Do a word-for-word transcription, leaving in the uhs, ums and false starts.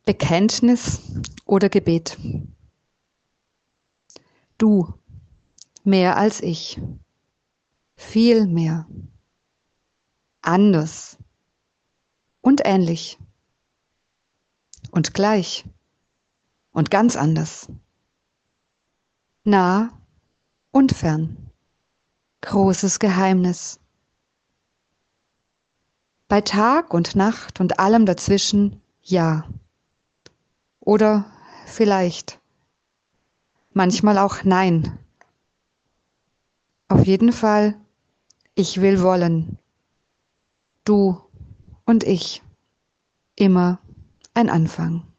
Bekenntnis oder Gebet. Du, mehr als ich, viel mehr, anders und ähnlich und gleich und ganz anders, nah und fern, großes Geheimnis. Bei Tag und Nacht und allem dazwischen, ja. Oder vielleicht, manchmal auch nein. Auf jeden Fall, ich will wollen. Du und ich, immer ein Anfang.